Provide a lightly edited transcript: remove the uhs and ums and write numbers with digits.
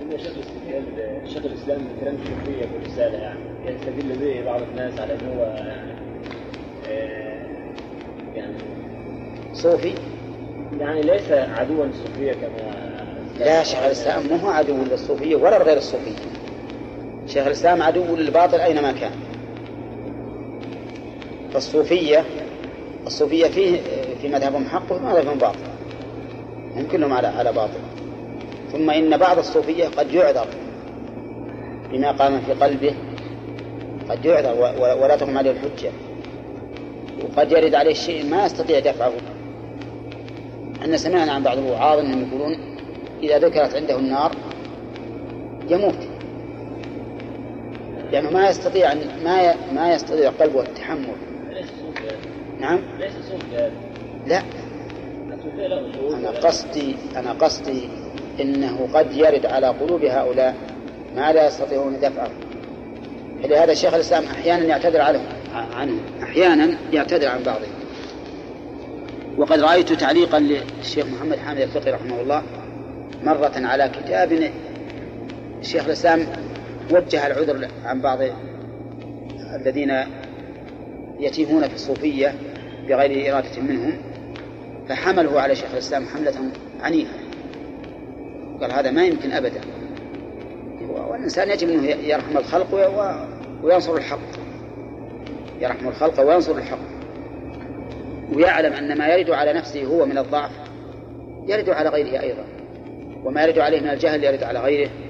شيخ الإسلام من كلام الصوفية في الرسالة يعني يستدل به بعض الناس على أنه هو يعني صوفي، يعني ليس عدوا للصوفية كما لا. شيخ الإسلام مو عدو للصوفية ولا غير الصوفية. شيخ الإسلام عدو للباطل أينما كان. فالصوفية في مذهبهم حق وفي مذهبهم باطل، هم كلهم على باطل. ثم إن بعض الصوفية قد يعذر بما قام في قلبه، قد يعذر ولا تقم عليه الحجة، وقد يرد عليه شيء ما يستطيع دفعه. أن سمعنا عن بعض الوعاظ أنهم يقولون إذا ذكرت عنده النار يموت، لأنه ما يستطيع قلبه التحمل. نعم. ليس صوفي. لا، أنا قصدي إنه قد يرد على قلوب هؤلاء ما لا يستطيعون دفعه. لهذا الشيخ الإسلام أحيانا يعتذر عنه، أحيانا يعتذر عن بعضهم. وقد رأيت تعليقا للشيخ محمد حامد الفقي رحمه الله مرة على كتاب الشيخ الإسلام وجه العذر عن بعض الذين يتيهون في الصوفية بغير إرادة منهم، فحمله على شيخ الإسلام حملة عنيفة. قال هذا ما يمكن أبدا، والإنسان يجب أنه يرحم الخلق وينصر الحق، يرحم الخلق وينصر الحق، ويعلم أن ما يرد على نفسه هو من الضعف يرد على غيره أيضا، وما يرد عليه من الجهل يرد على غيره